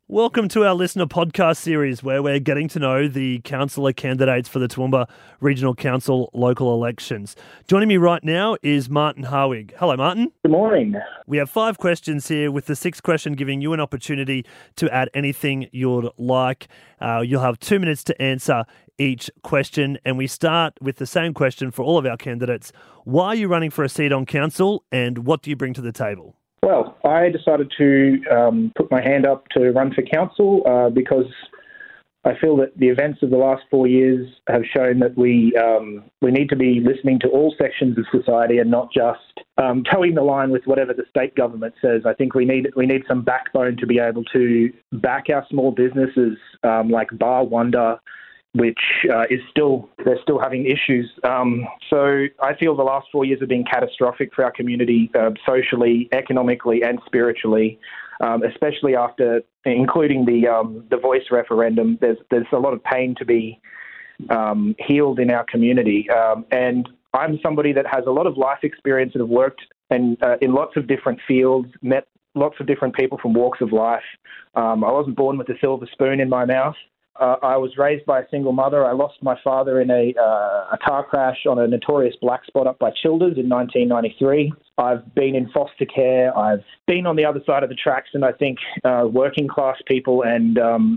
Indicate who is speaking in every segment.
Speaker 1: Welcome to our listener podcast series where we're getting to know the councillor candidates for the Toowoomba Regional Council local elections. Joining me right now is Martin Harwig. Hello, Martin.
Speaker 2: Good morning.
Speaker 1: We have 5 questions here, with the 6th question giving you an opportunity to add anything you'd like. You'll have 2 minutes to answer each question, and we start with the same question for all of our candidates. Why are you running for a seat on council, and what do you bring to the table?
Speaker 2: Well, I decided to put my hand up to run for council because I feel that the events of the last 4 years have shown that we need to be listening to all sections of society and not just towing the line with whatever the state government says. I think we need some backbone to be able to back our small businesses like Bar Wonder, which they're still having issues. So I feel the last 4 years have been catastrophic for our community, socially, economically, and spiritually. Especially after including the voice referendum, there's a lot of pain to be healed in our community. And I'm somebody that has a lot of life experience and have worked in lots of different fields, met lots of different people from walks of life. I wasn't born with a silver spoon in my mouth. I was raised by a single mother. I lost my father in a car crash on a notorious black spot up by Childers in 1993. I've been in foster care. I've been on the other side of the tracks, and I think working class people and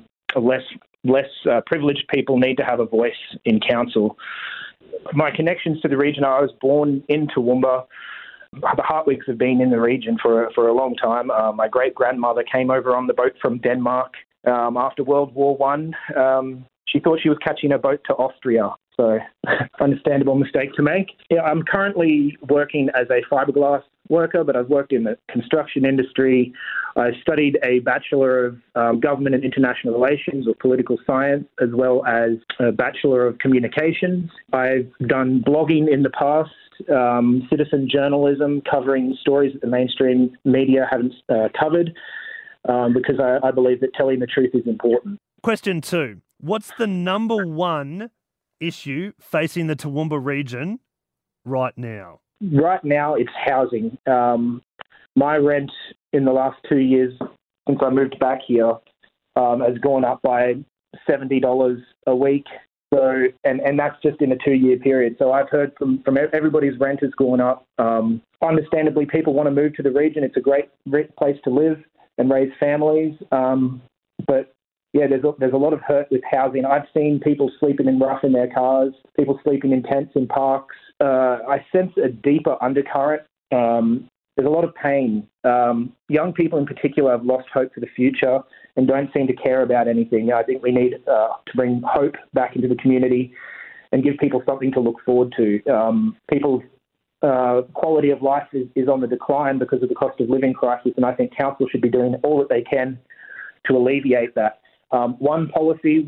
Speaker 2: less privileged people need to have a voice in council. My connections to the region, I was born in Toowoomba. The Hartwigs have been in the region for a long time. My great-grandmother came over on the boat from Denmark after World War One. She thought she was catching a boat to Austria, so understandable mistake to make. Yeah, I'm currently working as a fiberglass worker, but I've worked in the construction industry. I studied a Bachelor of Government and International Relations or Political Science, as well as a Bachelor of Communications. I've done blogging in the past, citizen journalism, covering stories that the mainstream media haven't covered, because I believe that telling the truth is important.
Speaker 1: Question 2. What's the number one issue facing the Toowoomba region right now?
Speaker 2: Right now, it's housing. My rent in the last 2 years since I moved back here has gone up by $70 a week. So, and that's just in a 2-year period. So I've heard from everybody's rent has gone up. Understandably, people want to move to the region. It's a great place to live and raise families. But yeah, there's a lot of hurt with housing. I've seen people sleeping in rough in their cars, people sleeping in tents in parks. I sense a deeper undercurrent. There's a lot of pain. Young people in particular have lost hope for the future and don't seem to care about anything. I think we need to bring hope back into the community and give people something to look forward to. People's quality of life is on the decline because of the cost of living crisis, and I think council should be doing all that they can to alleviate that. One policy,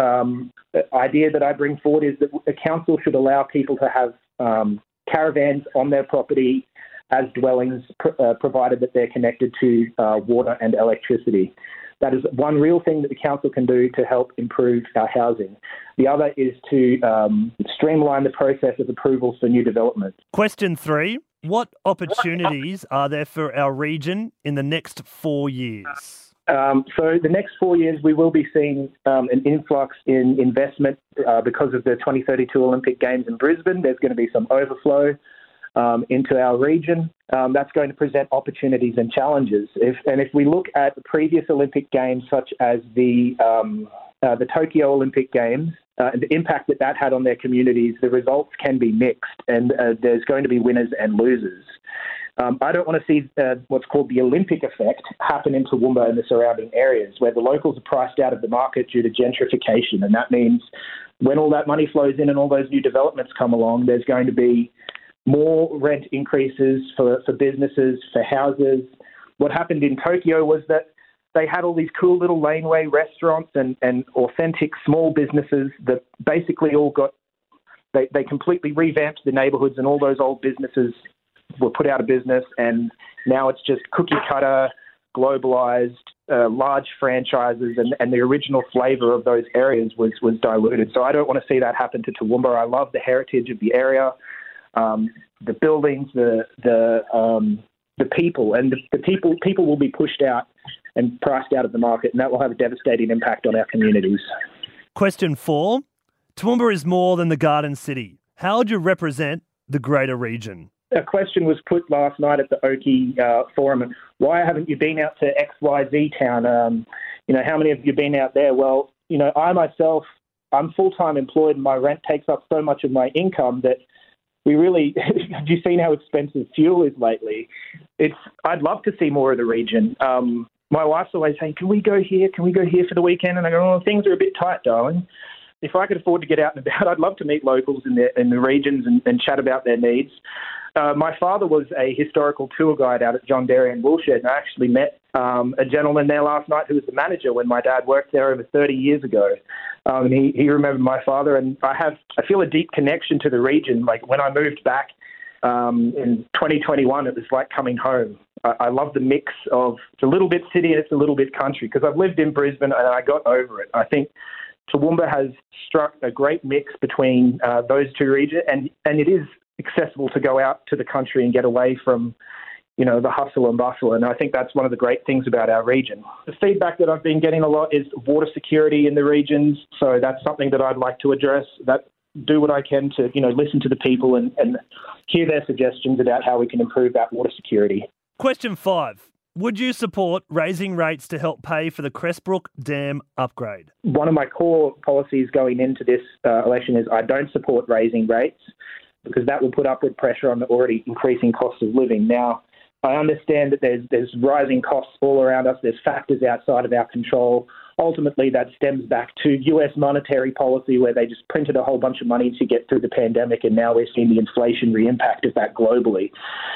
Speaker 2: idea that I bring forward is that a council should allow people to have caravans on their property as dwellings, provided that they're connected to water and electricity. That is one real thing that the council can do to help improve our housing. The other is to streamline the process of approvals for new developments.
Speaker 1: Question 3. What opportunities are there for our region in the next 4 years?
Speaker 2: So the next 4 years, we will be seeing an influx in investment because of the 2032 Olympic Games in Brisbane. There's going to be some overflow into our region. That's going to present opportunities and challenges. If we look at the previous Olympic Games, such as the Tokyo Olympic Games, and the impact that had on their communities, the results can be mixed, and there's going to be winners and losers. I don't want to see what's called the Olympic effect happen in Toowoomba and the surrounding areas, where the locals are priced out of the market due to gentrification. And that means when all that money flows in and all those new developments come along, there's going to be more rent increases for businesses, for houses. What happened in Tokyo was that they had all these cool little laneway restaurants and authentic small businesses that basically all got, they completely revamped the neighborhoods, and all those old businesses were put out of business, and now it's just cookie cutter, globalized, large franchises, and the original flavor of those areas was diluted. So I don't want to see that happen to Toowoomba. I love the heritage of the area, the buildings, the people, and the people will be pushed out and priced out of the market, and that will have a devastating impact on our communities.
Speaker 1: Question 4. Toowoomba is more than the Garden City. How would you represent the greater region?
Speaker 2: A question was put last night at the Oki Forum. Why haven't you been out to XYZ town? How many of you been out there? Well, I myself, I'm full-time employed and my rent takes up so much of my income that we really, have you seen how expensive fuel is lately? I'd love to see more of the region. My wife's always saying, can we go here? Can we go here for the weekend? And I go, things are a bit tight, darling. If I could afford to get out and about, I'd love to meet locals in the regions and chat about their needs. My father was a historical tour guide out at John Derry and Woolshed, and I actually met a gentleman there last night who was the manager when my dad worked there over 30 years ago. And he remembered my father, and I feel a deep connection to the region. Like when I moved back in 2021, it was like coming home. I love the mix of it's a little bit city and it's a little bit country because I've lived in Brisbane and I got over it. I think Toowoomba has struck a great mix between those two regions, and it is accessible to go out to the country and get away from, the hustle and bustle. And I think that's one of the great things about our region. The feedback that I've been getting a lot is water security in the regions. So that's something that I'd like to address. Do what I can to, listen to the people and hear their suggestions about how we can improve that water security.
Speaker 1: Question 5. Would you support raising rates to help pay for the Crestbrook Dam upgrade?
Speaker 2: One of my core policies going into this election is I don't support raising rates because that will put upward pressure on the already increasing cost of living. Now, I understand that there's rising costs all around us. There's factors outside of our control. Ultimately, that stems back to US monetary policy where they just printed a whole bunch of money to get through the pandemic, and now we're seeing the inflationary impact of that globally.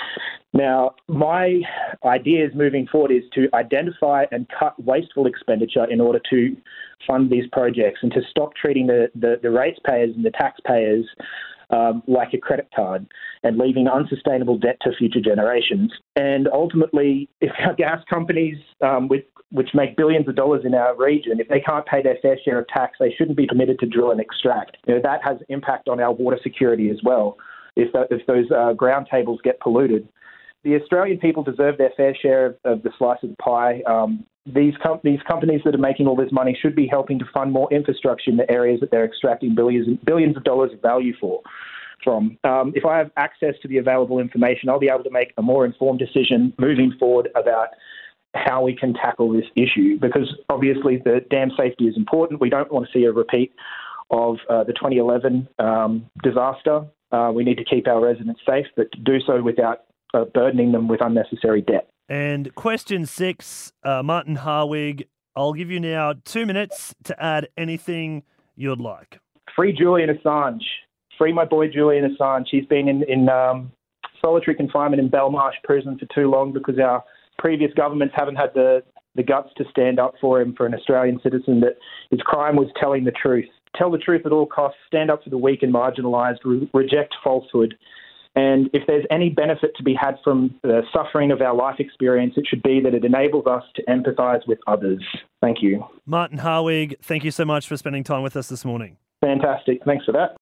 Speaker 2: Now, my ideas moving forward is to identify and cut wasteful expenditure in order to fund these projects and to stop treating the ratepayers and the taxpayers like a credit card and leaving unsustainable debt to future generations. And ultimately, if our gas companies, which make billions of dollars in our region, if they can't pay their fair share of tax, they shouldn't be permitted to drill and extract. That has impact on our water security as well. If those ground tables get polluted, the Australian people deserve their fair share of the slice of the pie. These companies that are making all this money should be helping to fund more infrastructure in the areas that they're extracting billions of dollars of value from. If I have access to the available information, I'll be able to make a more informed decision moving forward about how we can tackle this issue, because obviously the dam safety is important. We don't want to see a repeat of the 2011 disaster. We need to keep our residents safe, but to do so without burdening them with unnecessary debt.
Speaker 1: And question 6, Martin Harwig, I'll give you now 2 minutes to add anything you'd like.
Speaker 2: Free Julian Assange. Free my boy Julian Assange. He's been in solitary confinement in Belmarsh prison for too long because our previous governments haven't had the guts to stand up for him, for an Australian citizen, that his crime was telling the truth. Tell the truth at all costs, stand up for the weak and marginalised, reject falsehood. And if there's any benefit to be had from the suffering of our life experience, it should be that it enables us to empathise with others. Thank you.
Speaker 1: Martin Harwig, thank you so much for spending time with us this morning.
Speaker 2: Fantastic. Thanks for that.